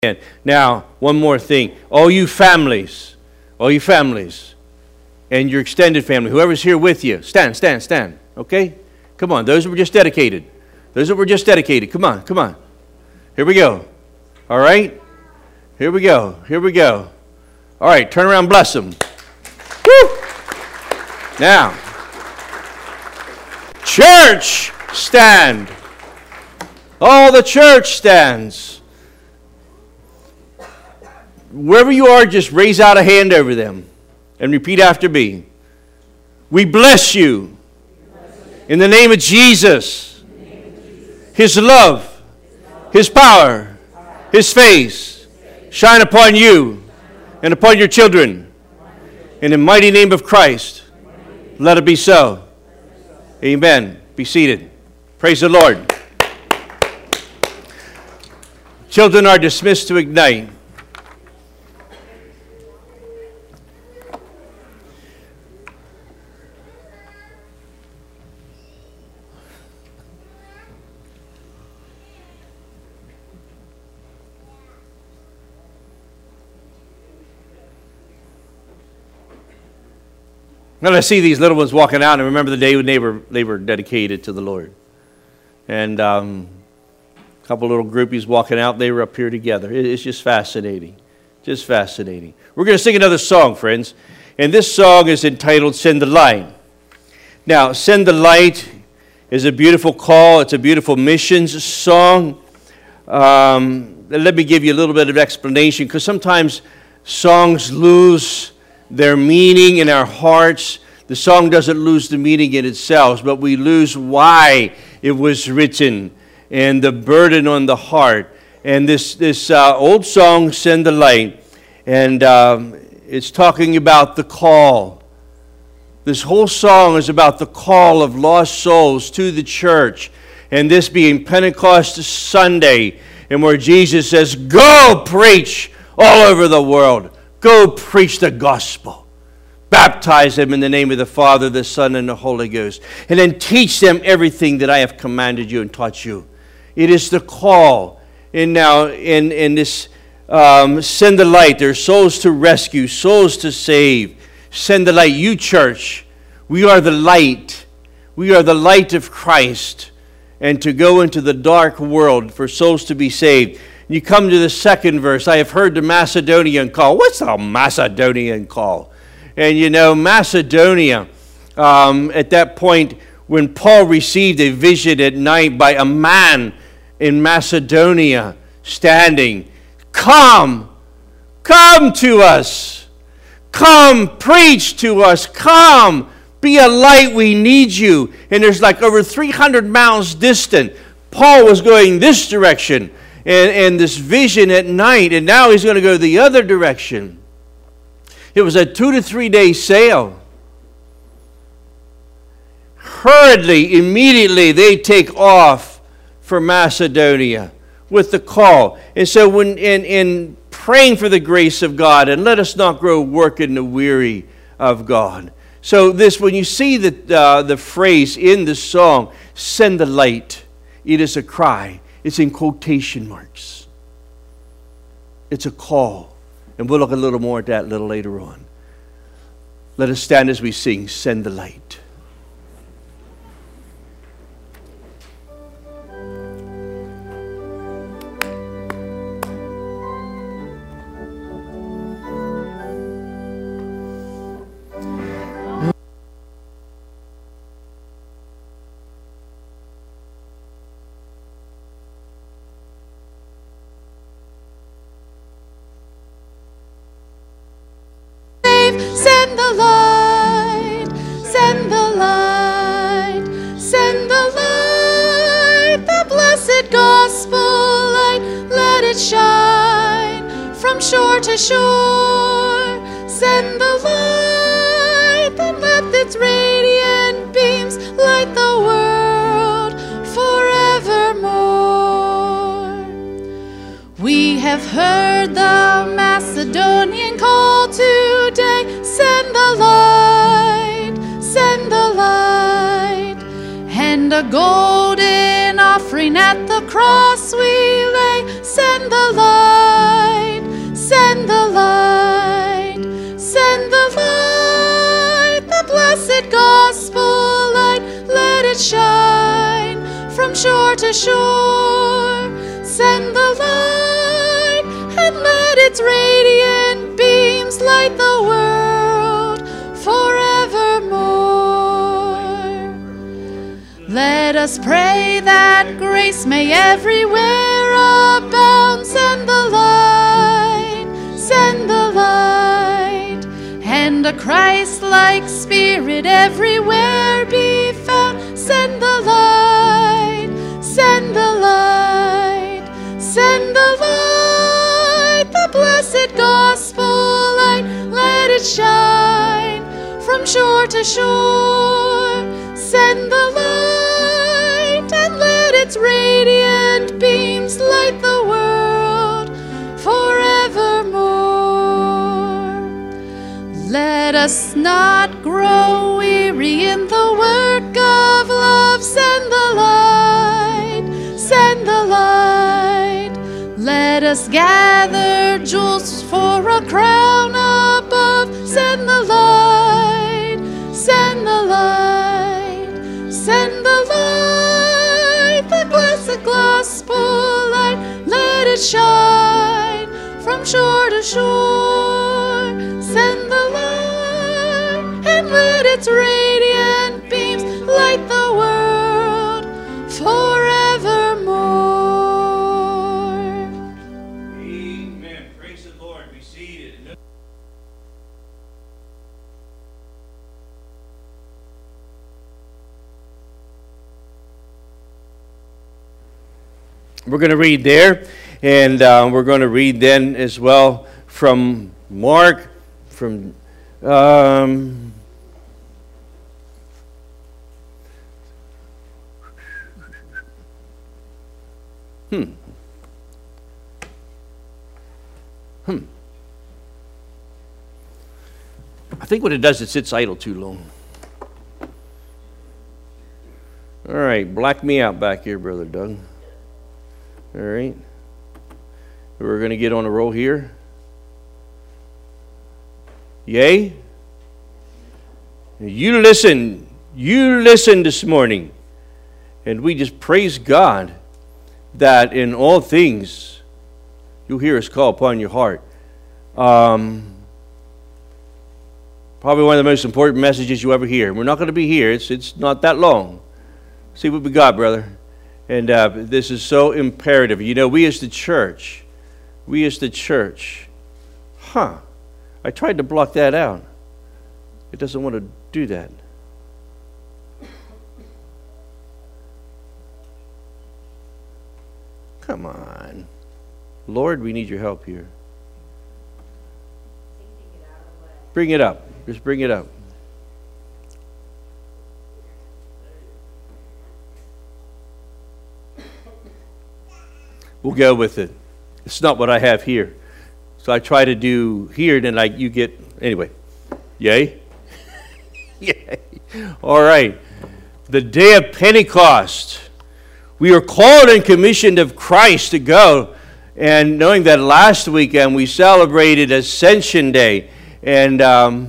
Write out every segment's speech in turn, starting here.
Now, one more thing. All you families, and your extended family, whoever's here with you, stand, okay? Come on, those that were just dedicated. Come on. Here we go. All right? Here we go. All right, turn around, bless them. Woo! Now, church, stand. All the church stands. Wherever you are, just raise out a hand over them and repeat after me. We bless you in the name of Jesus. His love, His power, His face shine upon you and upon your children. In the mighty name of Christ, let it be so. Amen. Be seated. Praise the Lord. Children are dismissed to Ignite. And I see these little ones walking out, and I remember the day when they were dedicated to the Lord. And a couple little groupies walking out, they were up here together. It's just fascinating. We're going to sing another song, friends. And this song is entitled Send the Light. Now, Send the Light is a beautiful call. It's a beautiful missions song. Let me give you a little bit of explanation, because sometimes songs lose their meaning in our hearts. The song doesn't lose the meaning in itself, but we lose why it was written and the burden on the heart. And this old song, Send the Light, and it's talking about the call. This whole song is about the call of lost souls to the church, and this being Pentecost Sunday, and where Jesus says, go preach all over the world. Go preach the gospel. Baptize them in the name of the Father, the Son, and the Holy Ghost. And then teach them everything that I have commanded you and taught you. It is the call. And now in this Send the Light, there's souls to rescue, souls to save. Send the light. You church, we are the light. We are the light of Christ. And to go into the dark world for souls to be saved. You come to the second verse. I have heard the Macedonian call. What's a Macedonian call? And you know, Macedonia, at that point, when Paul received a vision at night by a man in Macedonia standing, come to us. Come, preach to us. Come, be a light, we need you. And there's like over 300 miles distant. Paul was going this direction. And this vision at night, and now he's going to go the other direction. It was a 2 to 3 day sail. Hurriedly, immediately, they take off for Macedonia with the call. And so when in praying for the grace of God, and let us not grow working the weary of God. So this, when you see the phrase in the song, send the light, it is a cry. It's in quotation marks. It's a call. And we'll look a little more at that a little later on. Let us stand as we sing, Send the Light. Send the light, send the light, send the light, the blessed gospel light, let it shine from shore to shore. Send the light, then let its radiant beams light the world forevermore. We have heard the Macedonian call today. Send the light, and a golden offering at the cross we lay. send the light, send the light, send the light, the blessed gospel light, let it shine from shore to shore. Send the light and let its radiant beams light the world forevermore. Let us pray that grace may everywhere abound. Send the light, send the light, and a Christ-like spirit everywhere be found. Send the light, send the light, send the light, the blessed gospel light, let it shine from shore to shore. Send the light and let its radiant beams light the world forevermore. Let us not grow weary in the work of love. Send the light, send the light. Let us gather jewels for a crown above. Send the light, send the light, send the light, the blessed gospel light, let it shine from shore to shore. Send the light and let its radiant beams light the world forevermore. Amen. Praise the Lord. Be seated. We're going to read there, and we're going to read then as well from Mark, from I think what it does, it sits idle too long. All right, black me out back here, Brother Doug. All right. We're going to get on a roll here. Yay? You listen this morning. And we just praise God that in all things you'll hear us call upon your heart. Probably one of the most important messages you ever hear. We're not going to be here. It's not that long. See what we got, brother. And this is so imperative. You know, we as the church, I tried to block that out. It doesn't want to do that. Come on. Lord, we need your help here. Bring it up. Just bring it up. We'll go with it. It's not what I have here. So I try to do here, then you get, anyway. Yay? Yay. All right. The day of Pentecost. We are called and commissioned of Christ to go. And knowing that last weekend we celebrated Ascension Day. And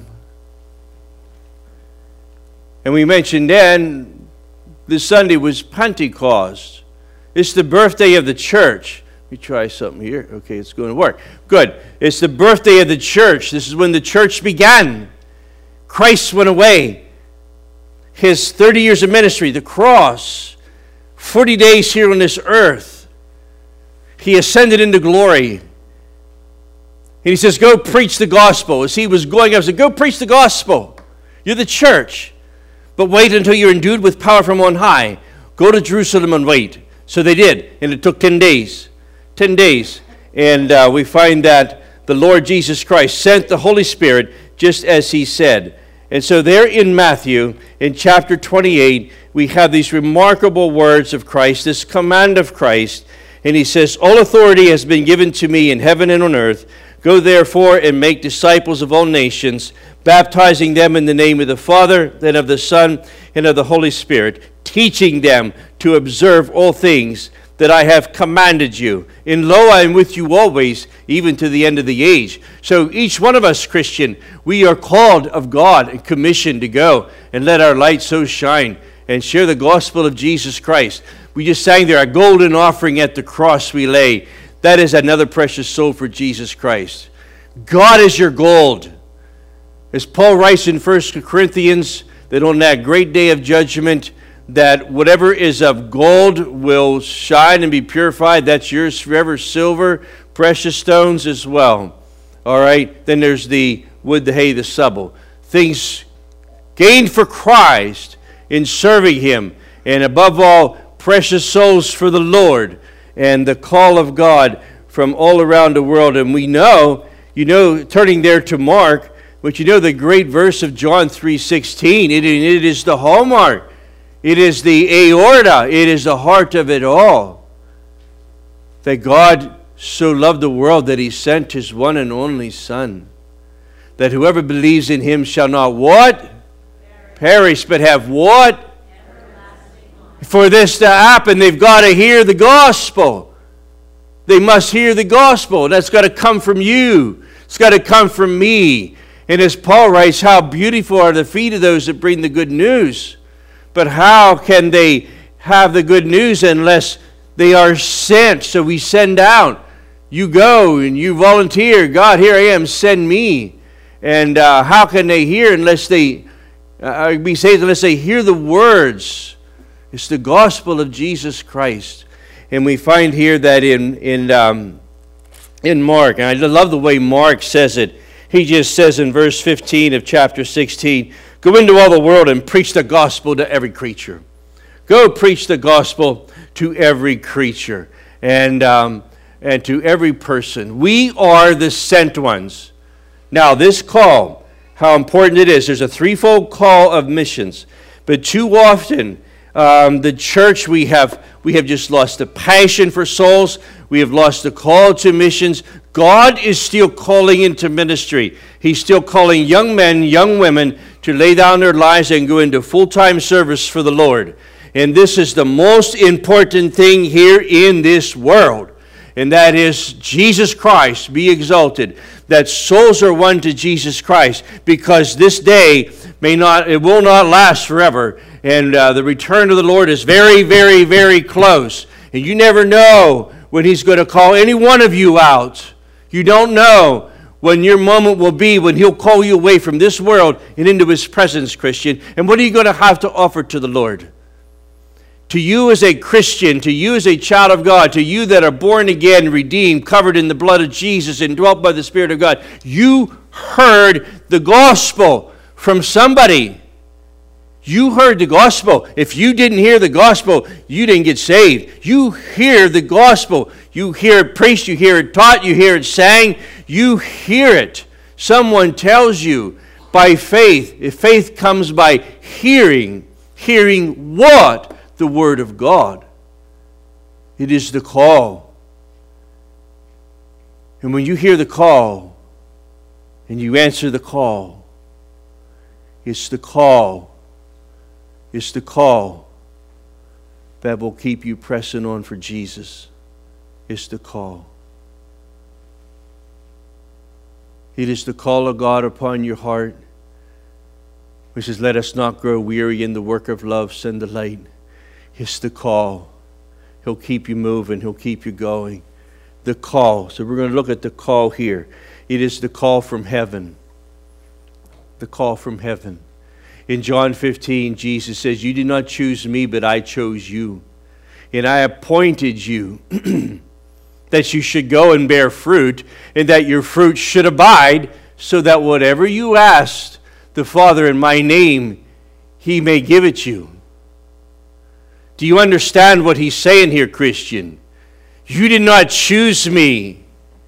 we mentioned then this Sunday was Pentecost. It's the birthday of the church. Let me try something here. Okay, it's going to work. Good. It's the birthday of the church. This is when the church began. Christ went away. His 30 years of ministry, the cross, 40 days here on this earth. He ascended into glory. And he says, go preach the gospel. As he was going up, he said, go preach the gospel. You're the church. But wait until you're endued with power from on high. Go to Jerusalem and wait. So they did, and it took 10 days. 10 days. And we find that the Lord Jesus Christ sent the Holy Spirit just as he said. And so there in Matthew, in chapter 28, we have these remarkable words of Christ, this command of Christ. And he says, all authority has been given to me in heaven and on earth. Go therefore and make disciples of all nations, baptizing them in the name of the Father, and of the Son, and of the Holy Spirit, teaching them to observe all things that I have commanded you. And lo, I am with you always, even to the end of the age. So each one of us, Christian, we are called of God and commissioned to go and let our light so shine and share the gospel of Jesus Christ. We just sang there, a golden offering at the cross we lay. That is another precious soul for Jesus Christ. God is your gold. As Paul writes in 1 Corinthians, that on that great day of judgment, that whatever is of gold will shine and be purified. That's yours forever. Silver, precious stones as well. All right. Then there's the wood, the hay, the stubble. Things gained for Christ in serving Him. And above all, precious souls for the Lord. And the call of God from all around the world. And we know, turning there to Mark, but the great verse of John 3:16, it is the hallmark. It is the aorta. It is the heart of it all. That God so loved the world that He sent His one and only Son. That whoever believes in Him shall not what? Perish, but have what? For this to happen, they've got to hear the gospel. They must hear the gospel. That's got to come from you. It's got to come from me. And as Paul writes, how beautiful are the feet of those that bring the good news. But how can they have the good news unless they are sent? So we send out. You go and you volunteer. God, here I am, send me. And how can they hear unless they hear the words? It's the gospel of Jesus Christ. And we find here that in Mark, and I love the way Mark says it. He just says in verse 15 of chapter 16, go into all the world and preach the gospel to every creature. Go preach the gospel to every creature and to every person. We are the sent ones. Now this call, how important it is. There's a threefold call of missions. But too often, the church, we have just lost the passion for souls. We have lost the call to missions. God is still calling into ministry. He's still calling young men, young women to lay down their lives and go into full-time service for the Lord. And this is the most important thing here in this world. And that is Jesus Christ be exalted. That souls are won to Jesus Christ, because this day it will not last forever. And the return of the Lord is very, very, very close. And you never know when He's going to call any one of you out. You don't know when your moment will be when He'll call you away from this world and into His presence, Christian. And what are you going to have to offer to the Lord? To you as a Christian, to you as a child of God, to you that are born again, redeemed, covered in the blood of Jesus, and dwelt by the Spirit of God, you heard the gospel from somebody. You heard the gospel. If you didn't hear the gospel, you didn't get saved. You hear the gospel. You hear it preached, you hear it taught, you hear it sang, you hear it. Someone tells you by faith. If faith comes by hearing what? The Word of God. It is the call. And when you hear the call and you answer the call, it's the call. It's the call that will keep you pressing on for Jesus. It's the call. It is the call of God upon your heart, which says, let us not grow weary in the work of love, send the light. It's the call. He'll keep you moving. He'll keep you going. The call. So we're going to look at the call here. It is the call from heaven. The call from heaven. In John 15, Jesus says, you did not choose me, but I chose you. And I appointed you that you should go and bear fruit, and that your fruit should abide, so that whatever you ask the Father in my name, He may give it you. Do you understand what He's saying here, Christian? You did not choose me.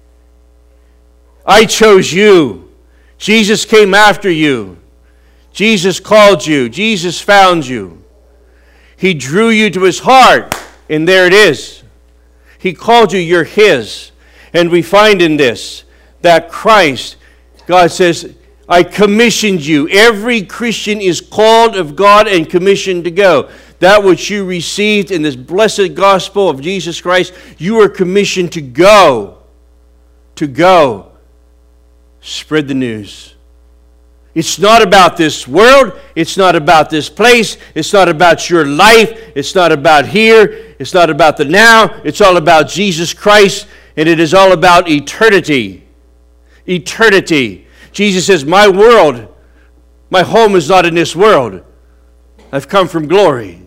I chose you. Jesus came after you. Jesus called you. Jesus found you. He drew you to His heart, and there it is. He called you, you're His. And we find in this that Christ, God says, I commissioned you. Every Christian is called of God and commissioned to go. that which you received in this blessed gospel of Jesus Christ, you are commissioned to go. To go. Spread the news. It's not about this world. It's not about this place. It's not about your life. It's not about here. It's not about the now. It's all about Jesus Christ, and it is all about eternity. Eternity. Jesus says, my world, my home is not in this world. I've come from glory.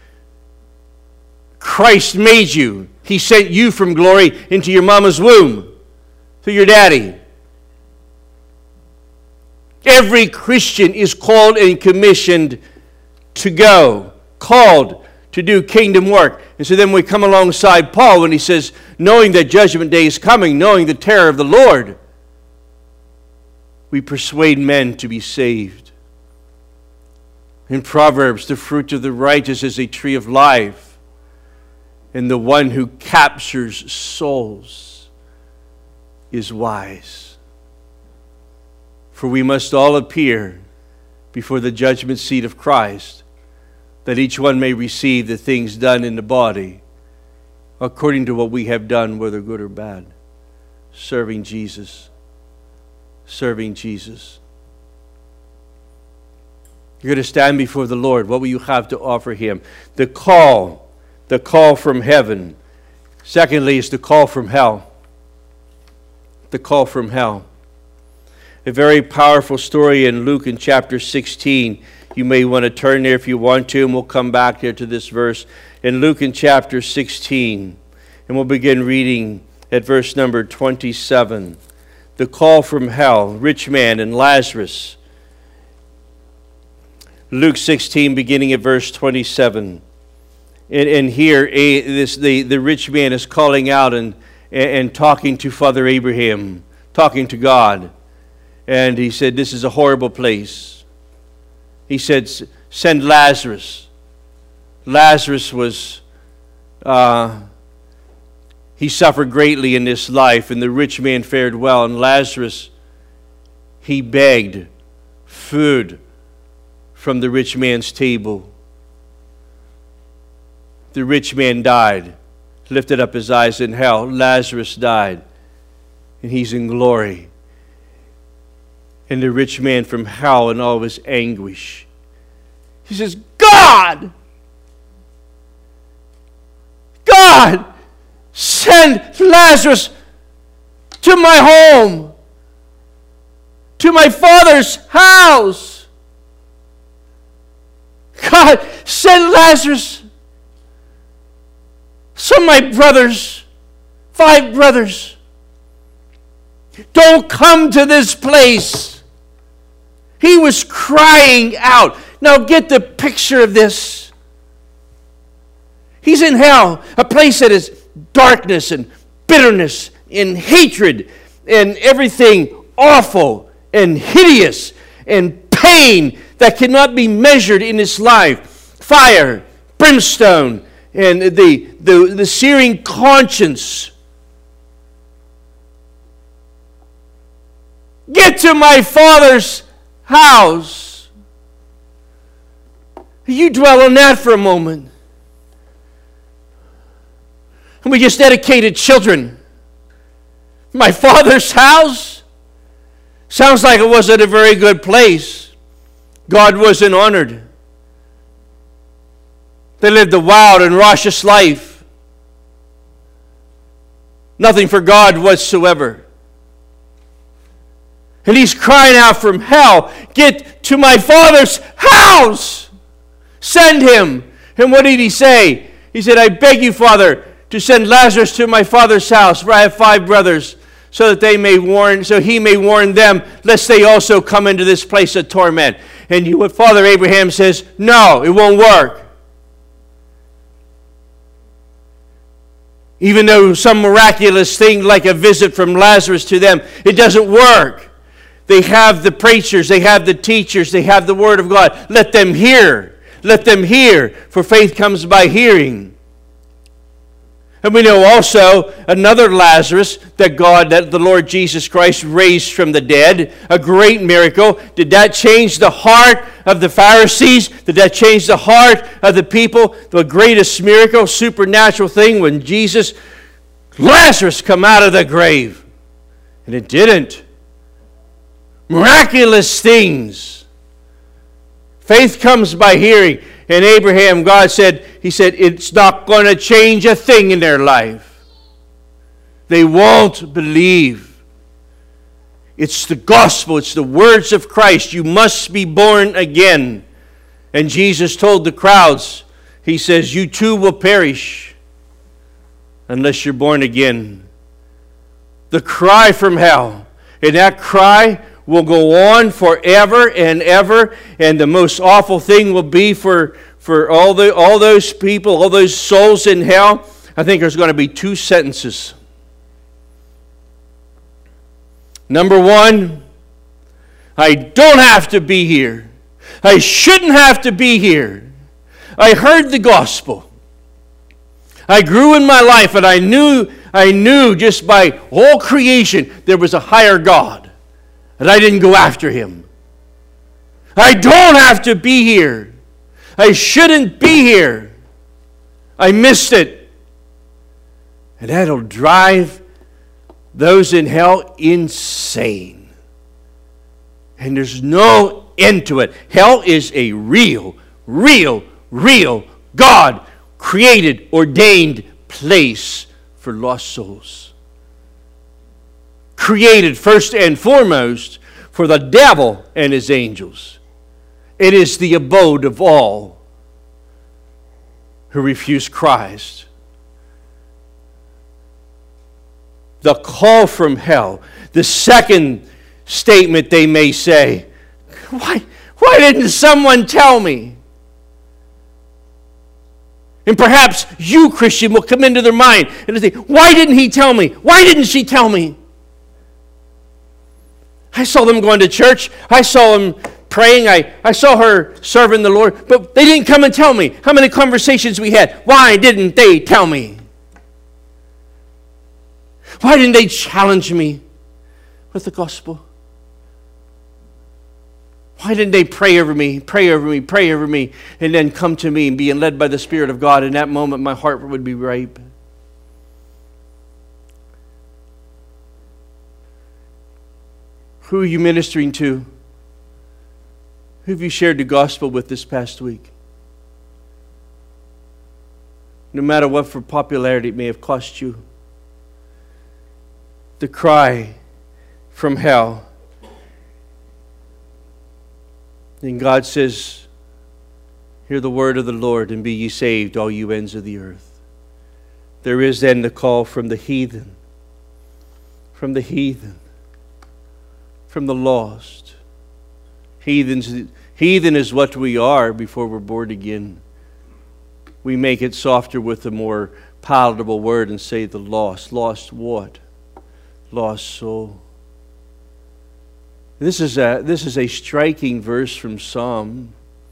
Christ made you. He sent you from glory into your mama's womb through your daddy. Every Christian is called and commissioned to go, called to do kingdom work. And so then we come alongside Paul when he says, knowing that judgment day is coming, knowing the terror of the Lord, we persuade men to be saved. In Proverbs, the fruit of the righteous is a tree of life, and the one who captures souls is wise. For we must all appear before the judgment seat of Christ, that each one may receive the things done in the body according to what we have done, whether good or bad. Serving Jesus. Serving Jesus. You're going to stand before the Lord. What will you have to offer Him? The call from heaven. Secondly, is the call from hell. The call from hell. A very powerful story in Luke in chapter 16. You may want to turn there if you want to, and we'll come back here to this verse. In Luke in chapter 16, and we'll begin reading at verse number 27. The call from hell, rich man and Lazarus. Luke 16, beginning at verse 27. And here, the rich man is calling out and talking to Father Abraham, talking to God. And he said, this is a horrible place. He said, send Lazarus. Lazarus was, he suffered greatly in this life, and the rich man fared well. And Lazarus, he begged food from the rich man's table. The rich man died, lifted up his eyes in hell. Lazarus died, and he's in glory. And the rich man from hell in all of his anguish, he says, God, send Lazarus to my home, to my father's house. God, send Lazarus. Some of my brothers, 5 brothers, don't come to this place. He was crying out. Now get the picture of this. He's in hell, a place that is darkness and bitterness and hatred and everything awful and hideous and pain that cannot be measured in this life. Fire, brimstone, and the searing conscience. Get to my father's house. You dwell on that for a moment. And we just dedicated children. My father's house? Sounds like it wasn't a very good place. God wasn't honored. They lived a wild and raucous life. Nothing for God whatsoever. And he's crying out from hell, get to my father's house. Send him. And what did he say? He said, I beg you, Father, to send Lazarus to my father's house, for I have 5 brothers, so that he may warn them, lest they also come into this place of torment. And Father Abraham says, no, it won't work. Even though some miraculous thing like a visit from Lazarus to them, it doesn't work. They have the preachers, they have the teachers, they have the Word of God. Let them hear. Let them hear, for faith comes by hearing. And we know also another Lazarus that the Lord Jesus Christ raised from the dead. A great miracle. Did that change the heart of the Pharisees? Did that change the heart of the people? The greatest miracle, supernatural thing when Lazarus come out of the grave. And it didn't. Miraculous things. Faith comes by hearing. And Abraham, He said, it's not going to change a thing in their life. They won't believe. It's the gospel. It's the words of Christ. You must be born again. And Jesus told the crowds, He says, you too will perish unless you're born again. The cry from hell. And that cry will go on forever and ever, and the most awful thing will be for all those people, all those souls in hell. I think there's going to be 2 sentences. Number 1, I don't have to be here. I shouldn't have to be here. I heard the gospel. I grew in my life, and I knew just by all creation there was a higher God. And I didn't go after Him. I don't have to be here. I shouldn't be here. I missed it. And that'll drive those in hell insane. And there's no end to it. Hell is a real God created, ordained place for lost souls. Created first and foremost for the devil and his angels. It is the abode of all who refuse Christ. The call from hell. The second statement they may say, why didn't someone tell me? And perhaps you, Christian, will come into their mind and say, why didn't he tell me? Why didn't she tell me? I saw them going to church. I saw them praying. I saw her serving the Lord. But they didn't come and tell me. How many conversations we had? Why didn't they tell me? Why didn't they challenge me with the gospel? Why didn't they pray over me, and then come to me and being led by the Spirit of God? In that moment, my heart would be ripe. Who are you ministering to? Who have you shared the gospel with this past week? No matter what for popularity it may have cost you. The cry from hell. And God says, hear the word of the Lord and be ye saved, all you ends of the earth. There is then the call from the heathen. From the heathen. From the lost. Heathen is what we are before we're born again. We make it softer with a more palatable word and say the lost. Lost what? Lost soul. This is a striking verse from Psalm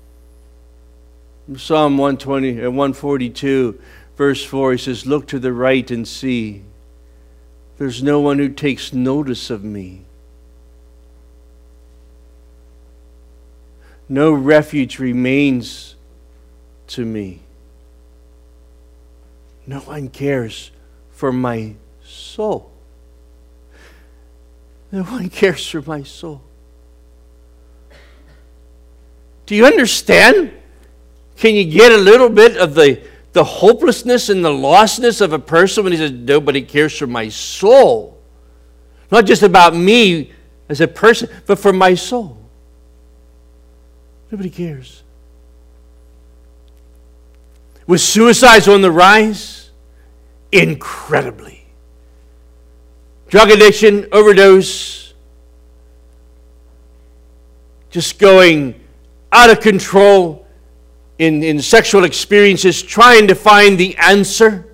142, verse 4. He says, look to the right and see. There's no one who takes notice of me. No refuge remains to me. No one cares for my soul. No one cares for my soul. Do you understand? Can you get a little bit of the hopelessness and the lostness of a person when he says, nobody cares for my soul? Not just about me as a person, but for my soul. Nobody cares. With suicides on the rise, incredibly. Drug addiction, overdose, just going out of control in sexual experiences, trying to find the answer,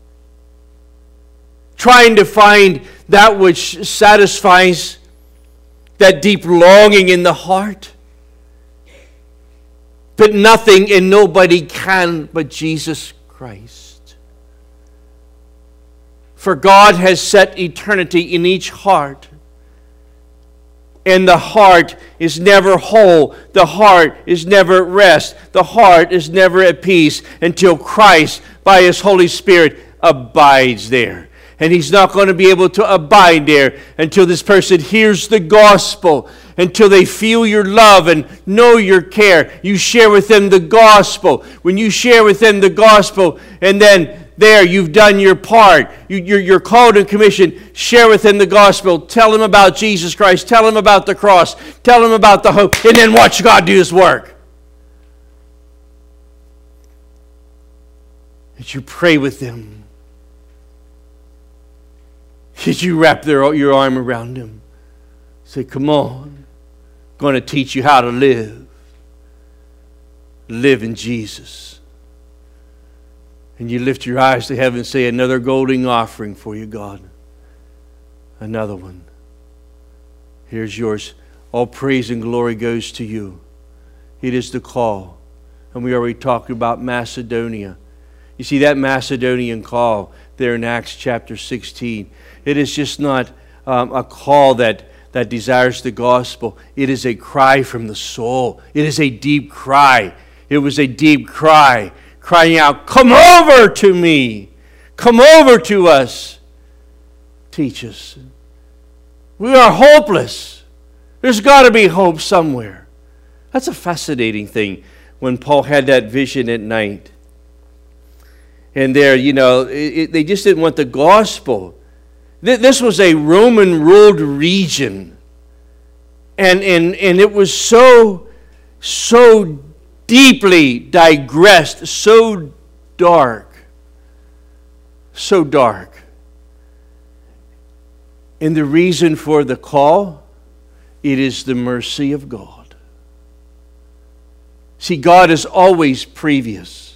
trying to find that which satisfies that deep longing in the heart. But nothing and nobody can but Jesus Christ. For God has set eternity in each heart. And the heart is never whole. The heart is never at rest. The heart is never at peace until Christ, by His Holy Spirit, abides there. And He's not going to be able to abide there until this person hears the gospel, until they feel your love and know your care. You share with them the gospel. When you share with them the gospel, and then there, you've done your part. You're called and commissioned. Share with them the gospel. Tell them about Jesus Christ. Tell them about the cross. Tell them about the hope. And then watch God do His work. As you pray with them. As you wrap your arm around them. Say, come on. I'm going to teach you how to live. Live in Jesus. And you lift your eyes to heaven and say, another golden offering for you, God. Another one. Here's yours. All praise and glory goes to you. It is the call. And we already talked about Macedonia. You see that Macedonian call there in Acts chapter 16. It is just not a call that desires the gospel. It is a cry from the soul. It is a deep cry. It was a deep cry. Crying out, come over to me. Come over to us. Teach us. We are hopeless. There's got to be hope somewhere. That's a fascinating thing when Paul had that vision at night. And there, they just didn't want the gospel. This was a Roman-ruled region. And it was so deeply digressed, so dark. And the reason for the call, it is the mercy of God. See, God is always previous.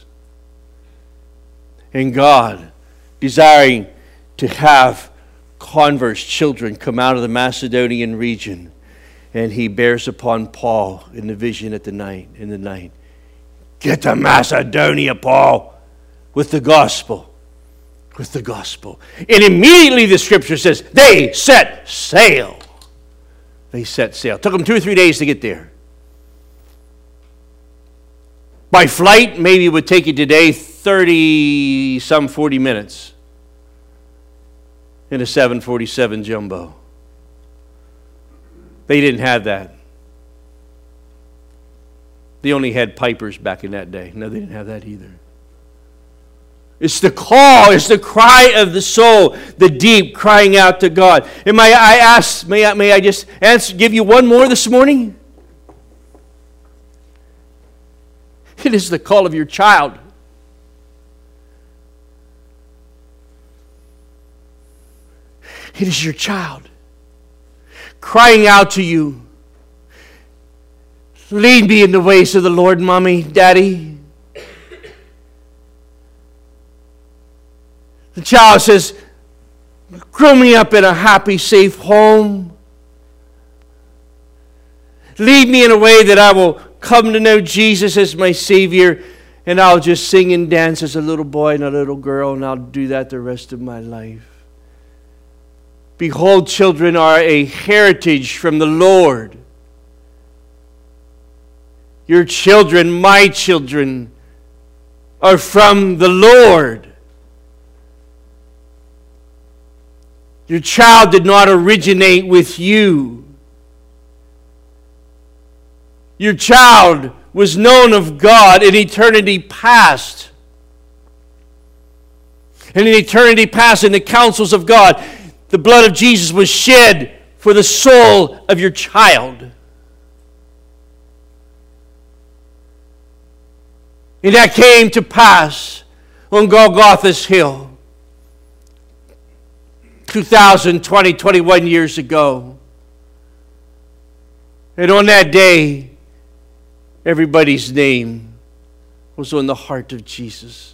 And God, desiring to have converts, children, come out of the Macedonian region, and He bears upon Paul in the vision in the night. Get to Macedonia, Paul, with the gospel. With the gospel. And immediately the scripture says, they set sail. They set sail. Took them 2 or 3 days to get there. By flight, maybe it would take you today 40 minutes in a 747 jumbo. They didn't have that. They only had Pipers back in that day. No, they didn't have that either. It's the call, it's the cry of the soul, the deep crying out to God. And may I just give you one more this morning? It is the call of your child. It is your child crying out to you. Lead me in the ways of the Lord, Mommy, Daddy. The child says, grow me up in a happy, safe home. Lead me in a way that I will come to know Jesus as my Savior, and I'll just sing and dance as a little boy and a little girl, and I'll do that the rest of my life. Behold, children are a heritage from the Lord. Your children, my children, are from the Lord. Your child did not originate with you. Your child was known of God in eternity past. And in eternity past, in the counsels of God, the blood of Jesus was shed for the soul of your child. And that came to pass on Golgotha's hill 21 years ago. And on that day, everybody's name was on the heart of Jesus.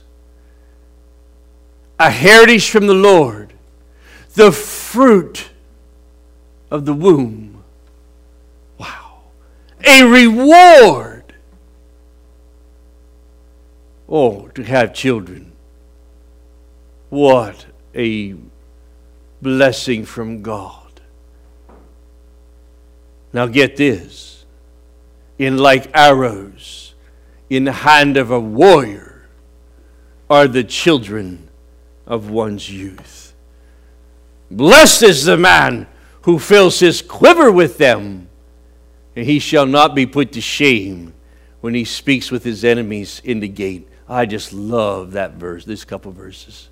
A heritage from the Lord, the fruit of the womb. Wow. A reward. Oh, to have children. What a blessing from God. Now get this. In like arrows in the hand of a warrior are the children of one's youth. Blessed is the man who fills his quiver with them, and he shall not be put to shame when he speaks with his enemies in the gate. I just love that verse, this couple verses.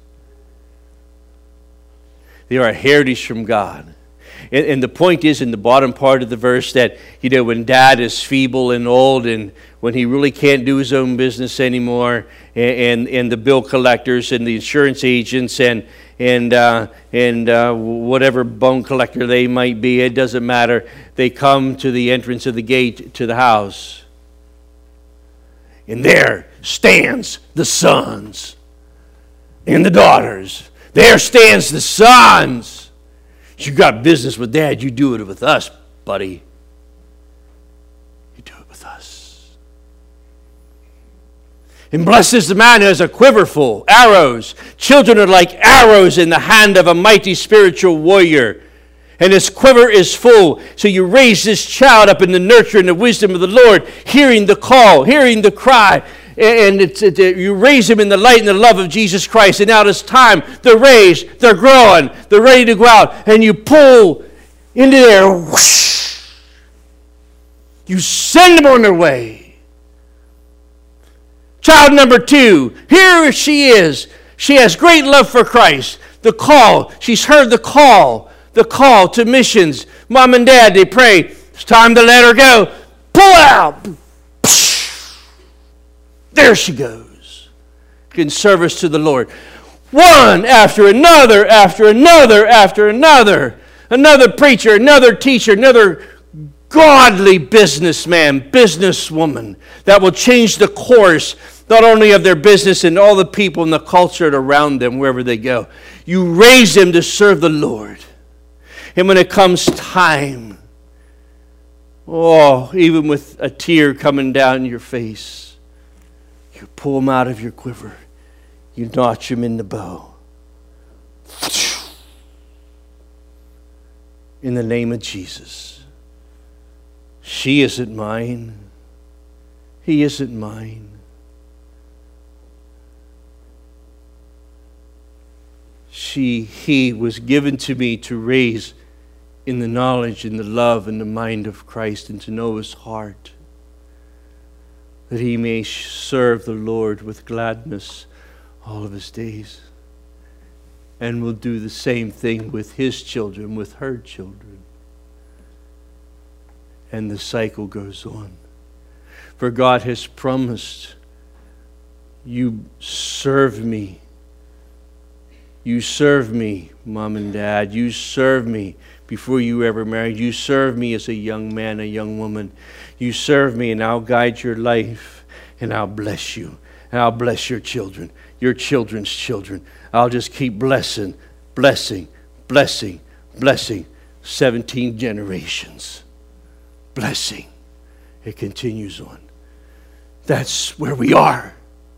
They are a heritage from God. And the point is in the bottom part of the verse that, when dad is feeble and old and when he really can't do his own business anymore, and the bill collectors and the insurance agents and whatever bone collector they might be, it doesn't matter. They come to the entrance of the gate to the house. And there stands the sons and the daughters. There stands the sons. You got business with Dad, you do it with us, buddy. You do it with us. And blessed is the man who has a quiver full, arrows. Children are like arrows in the hand of a mighty spiritual warrior. And his quiver is full. So you raise this child up in the nurture and the wisdom of the Lord, hearing the call, hearing the cry. And you raise him in the light and the love of Jesus Christ. And now it's time. They're raised. They're growing. They're ready to go out. And you pull into there. Whoosh, you send them on their way. Child number 2. Here she is. She has great love for Christ. The call. She's heard the call. The call to missions. Mom and Dad, they pray. It's time to let her go. Pull out. There she goes in service to the Lord. One after another, after another, after another. Another preacher, another teacher, another godly businessman, businesswoman that will change the course not only of their business and all the people and the culture around them wherever they go. You raise them to serve the Lord. And when it comes time, even with a tear coming down your face, you pull them out of your quiver. You notch them in the bow. In the name of Jesus. She isn't mine. He isn't mine. He was given to me to raise in the knowledge and the love and the mind of Christ and to know his heart, that he may serve the Lord with gladness all of his days, and will do the same thing with his children, with her children. And the cycle goes on. For God has promised, you serve me. You serve me, Mom and Dad. You serve me before you ever married. You serve me as a young man, a young woman. You serve me, and I'll guide your life, and I'll bless you. And I'll bless your children, your children's children. I'll just keep blessing, blessing, blessing, blessing. 17 generations. Blessing. It continues on. That's where we are.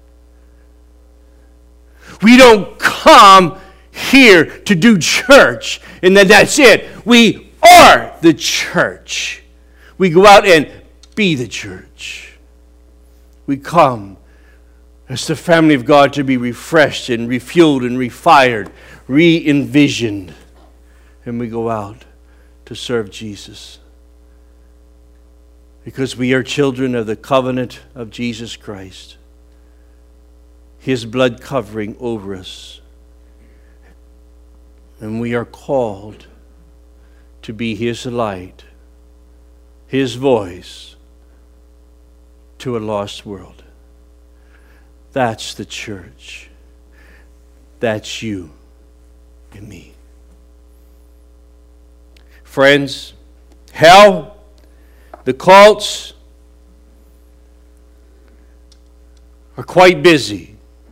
We don't come here to do church and then that's it. We are the church. We go out and be the church. We come as the family of God to be refreshed and refueled and refired, re-envisioned. And we go out to serve Jesus. Because we are children of the covenant of Jesus Christ. His blood covering over us. And we are called to be His light, His voice to a lost world. That's the church. That's you and me. Friends, hell, the cults are quite busy.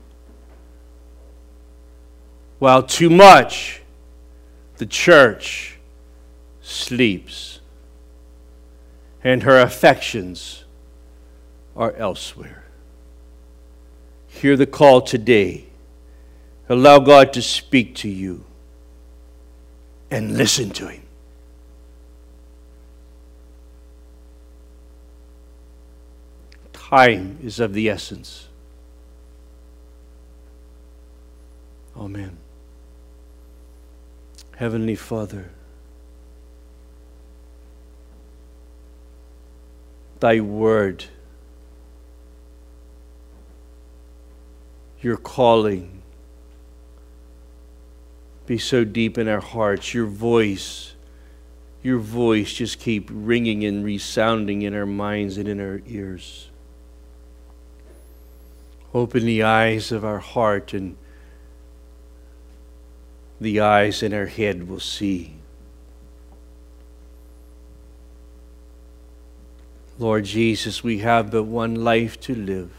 While too much, the church sleeps, and her affections are elsewhere. Hear the call today. Allow God to speak to you. and listen to Him. Time is of the essence. Amen. Heavenly Father, Thy word, your calling, be so deep in our hearts. Your voice just keep ringing and resounding in our minds and in our ears. Open the eyes of our heart, and the eyes in our head will see. Lord Jesus, we have but one life to live.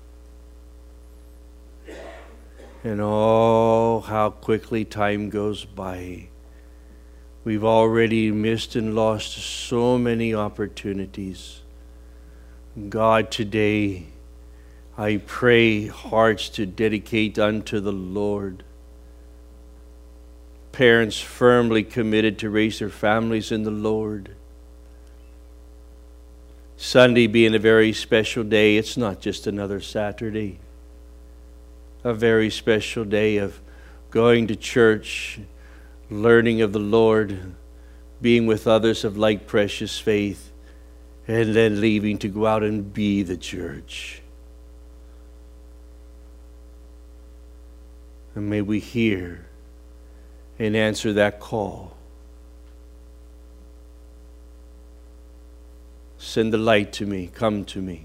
And oh, how quickly time goes by. We've already missed and lost so many opportunities. God, today, I pray hearts to dedicate unto the Lord. Parents firmly committed to raise their families in the Lord. Sunday being a very special day, it's not just another Saturday. A very special day of going to church, learning of the Lord, being with others of like precious faith, and then leaving to go out and be the church. And may we hear and answer that call. Send the light to me, come to me.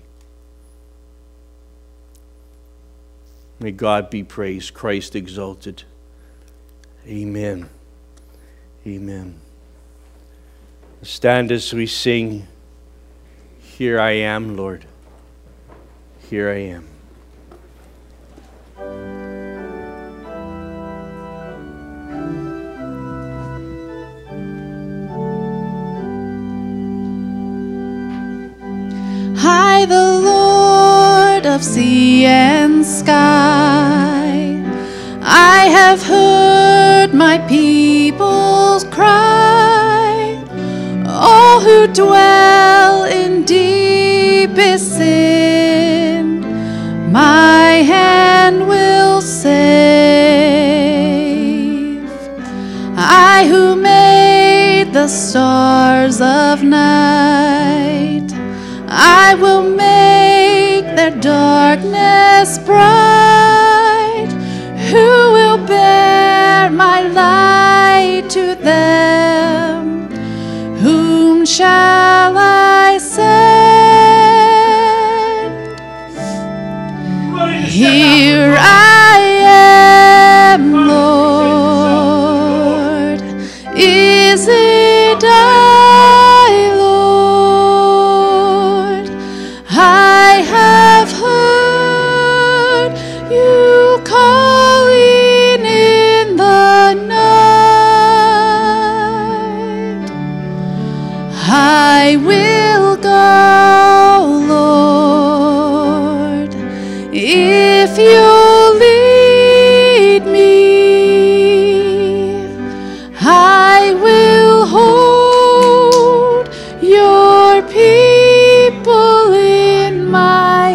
May God be praised, Christ exalted. Amen. Amen. Stand as we sing, Here I Am, Lord. Here I am. I, the Lord of sea and sky, I have heard my people's cry. All who dwell in deepest sin, my hand will save. I who made the stars of night, I will make their darkness bright. Who will bear my light to them? Whom shall I send? Here I am, Lord. Is it I, Lord? I have heard you calling in the night. I will go, Lord, if you'll lead me. I will hold your people in my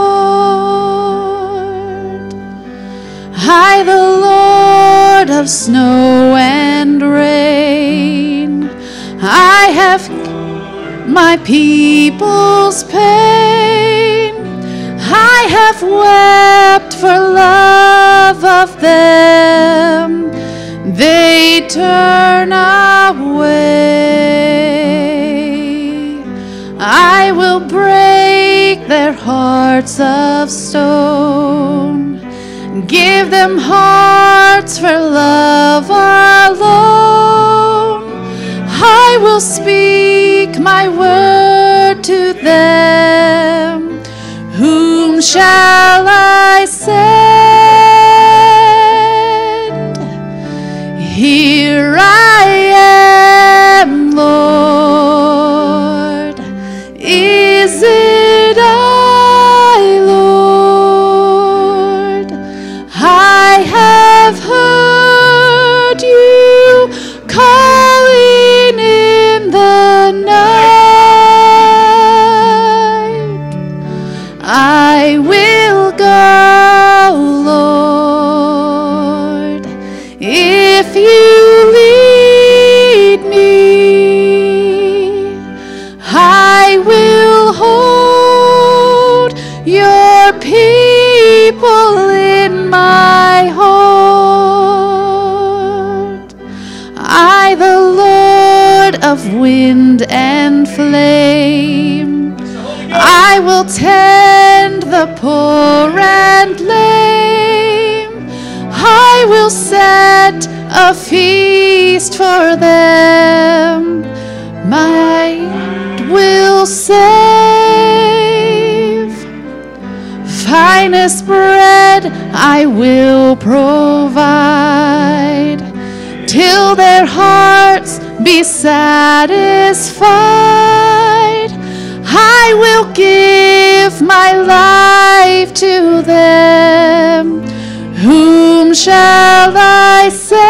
heart. I, the Lord of snow and rain, I have my people's pain. I have wept for love of them. They turn away. I will break their hearts of stone, give them hearts for love alone. I will speak my word to them. Whom shall I send? Here I am, Lord. Is it I, Lord? I have heard you call wind and flame. I will tend the poor and lame. I will set a feast for them. Might will save. Finest bread I will provide, till their hearts be satisfied. I will give my life to them. Whom shall I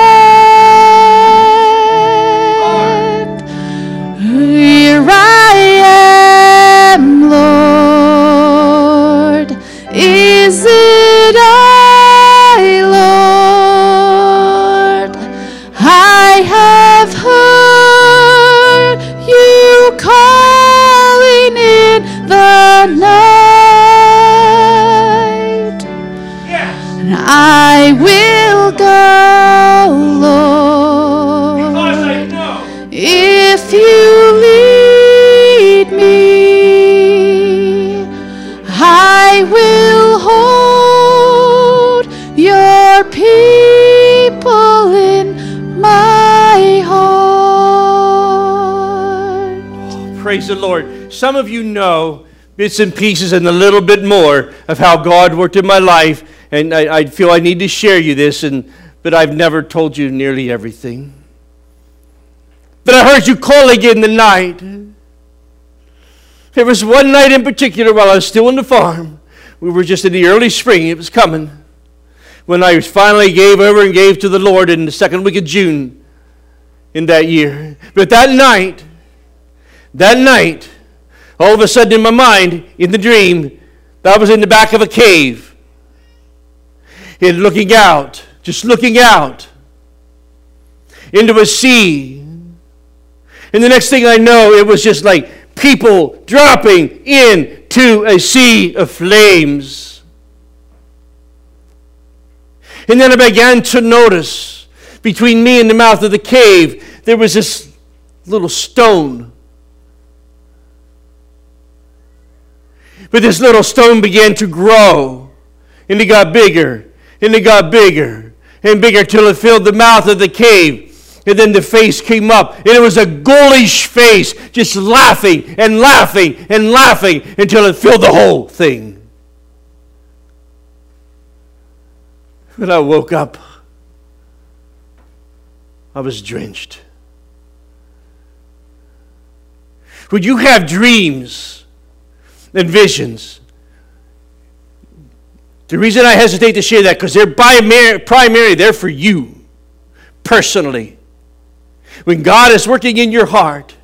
send? Here I am, Lord. Is it I, Lord? I have heard you calling in the night. Yes. And I will go, Lord. Because I know. If you lead me, I will hold your people in my heart. Praise the Lord. Some of you know bits and pieces and a little bit more of how God worked in my life, and I feel I need to share you this, but I've never told you nearly everything. But I heard you calling in the night. There was one night in particular while I was still on the farm. We were just in the early spring. It was coming. When I finally gave over and gave to the Lord in the second week of June in that year. But that night, all of a sudden in my mind, in the dream, I was in the back of a cave. And looking out, just looking out into a sea. And the next thing I know, it was just like people dropping into a sea of flames. And then I began to notice between me and the mouth of the cave, there was this little stone. But this little stone began to grow, and it got bigger, and it got bigger, and bigger till it filled the mouth of the cave. And then the face came up, and it was a ghoulish face, just laughing and laughing and laughing until it filled the whole thing. When I woke up, I was drenched. Would you have dreams and visions? The reason I hesitate to share that, because they're primarily there for you, personally. When God is working in your heart,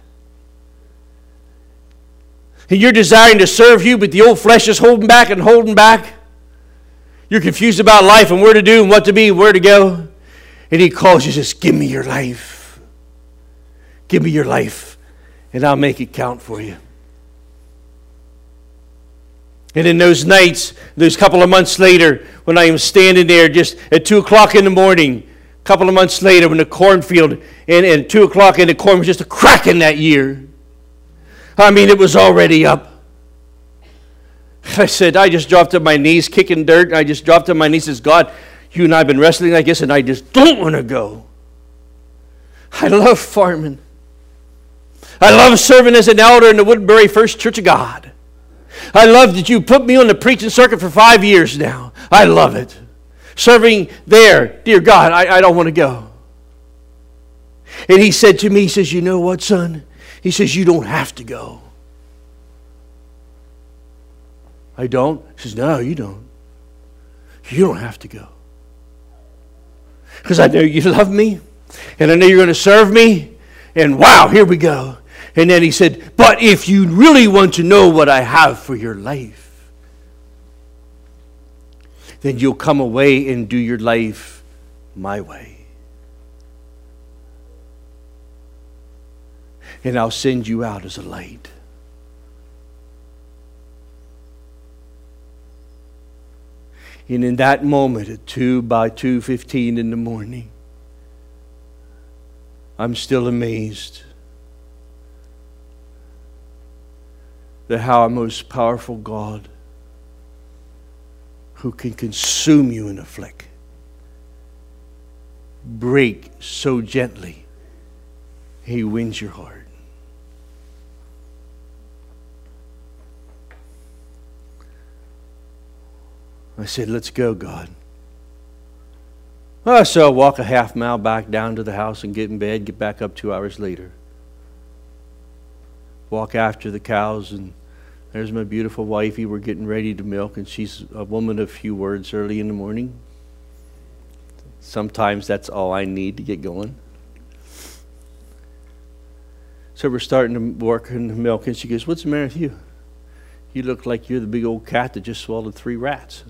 and you're desiring to serve you, but the old flesh is holding back and holding back, you're confused about life and where to do and what to be and where to go, and He calls you, says, give me your life. Give me your life, and I'll make it count for you. And in those nights, those couple of months later, when I am standing there just at 2 o'clock in the morning, a couple of months later when the cornfield and 2 o'clock and the corn was just a cracking that year. I mean, it was already up. I said, I just dropped on my knees, kicking dirt. I just dropped on my knees and says, God, you and I have been wrestling like this, and I just don't want to go. I love farming. I love serving as an elder in the Woodbury First Church of God. I love that you put me on the preaching circuit for 5 years now. I love it. Serving there, dear God, I don't want to go. And he said to me, he says, you know what, son? He says, you don't have to go. I don't? He says, no, you don't. You don't have to go. Because I know you love me, and I know you're going to serve me, and wow, here we go. And then he said, but if you really want to know what I have for your life, then you'll come away and do your life my way. And I'll send you out as a light. And in that moment at 2:15 in the morning, I'm still amazed that how a most powerful God who can consume you in a flick, break so gently, He wins your heart. I said, let's go, God. So I walk a half mile back down to the house and get in bed, get back up 2 hours later. Walk after the cows, and there's my beautiful wifey. We're getting ready to milk, and she's a woman of few words early in the morning. Sometimes that's all I need to get going. So we're starting to work in the milk, and she goes, what's the matter with you? You look like you're the big old cat that just swallowed 3 rats.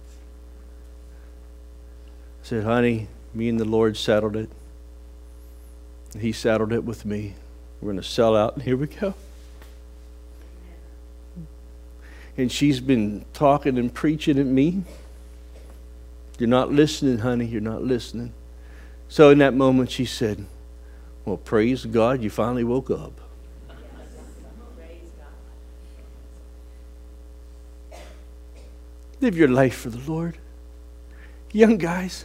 I said, honey, me and the Lord settled it. He settled it with me. We're going to sell out, and here we go. And she's been talking and preaching at me. You're not listening, honey, you're not listening. So in that moment she said, well, praise God, you finally woke up. Live your life for the Lord. Young guys,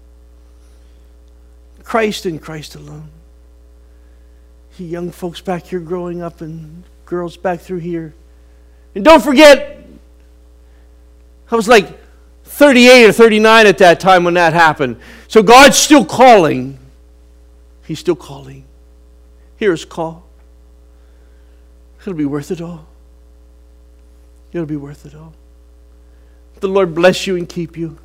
Christ and Christ alone. You young folks back here growing up and girls back through here. And don't forget, I was like 38 or 39 at that time when that happened. So God's still calling. He's still calling. Hear His call. It'll be worth it all. It'll be worth it all. The Lord bless you and keep you.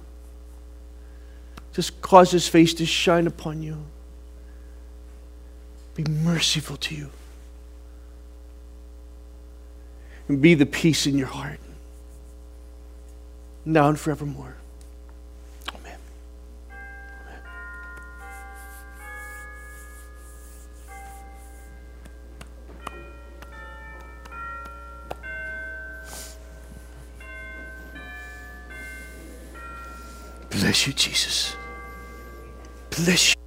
Just cause His face to shine upon you. Be merciful to you. And be the peace in your heart. Now and forevermore. Amen. Amen. Bless you, Jesus. Bless you.